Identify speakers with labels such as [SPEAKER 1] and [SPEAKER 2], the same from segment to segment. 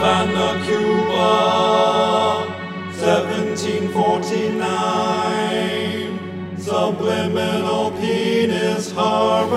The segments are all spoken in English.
[SPEAKER 1] Havana, Cuba, 1749. Subliminal Penis Harbor.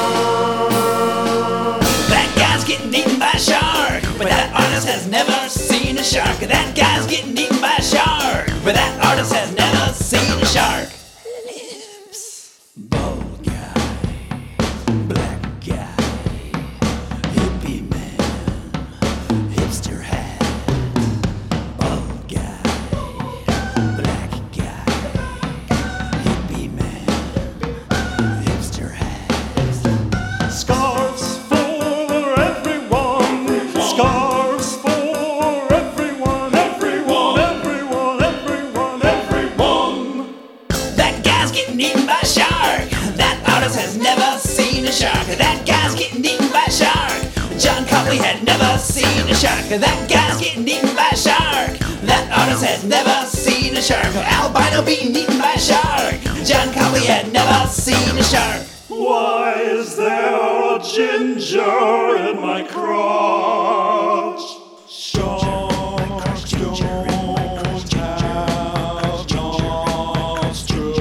[SPEAKER 2] That guy's getting eaten by a shark, but that artist has never seen a shark. That guy's getting eaten by a shark, but that artist has never seen a shark. Lips. Bald guy, black guy, hippie man, hipster hat. Bald guy, black guy, hippie man, hipster hat.
[SPEAKER 3] Scarves for everyone. Scarves for everyone. Everyone. Everyone. Everyone. Everyone.
[SPEAKER 2] That guy's getting eaten by a shark. That artist has never seen a shark. That guy's getting eaten by a shark. John Copley had never seen a shark. That guy's getting eaten by a shark. That artist has never seen a shark. Albino being eaten by a shark. John Copley had never seen a shark.
[SPEAKER 3] Why is there a ginger in my crotch?
[SPEAKER 1] Sharks don't have nostrils.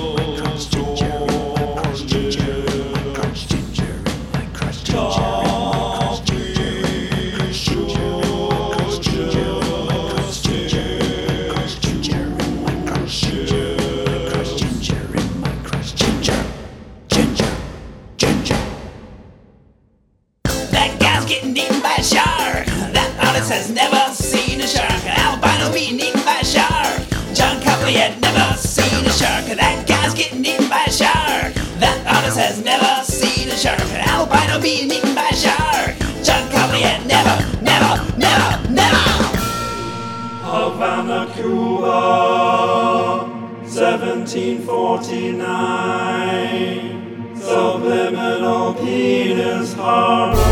[SPEAKER 2] That guy's getting eaten by a shark. That artist has never seen a shark. Albino being eaten by a shark. John Copley had never seen a shark. That guy's getting eaten by a shark. That artist has never seen a shark. Albino being eaten by a shark. John Copley had never, never, never, never.
[SPEAKER 1] Havana, Cuba, 1749. Subliminal Penis Harbor.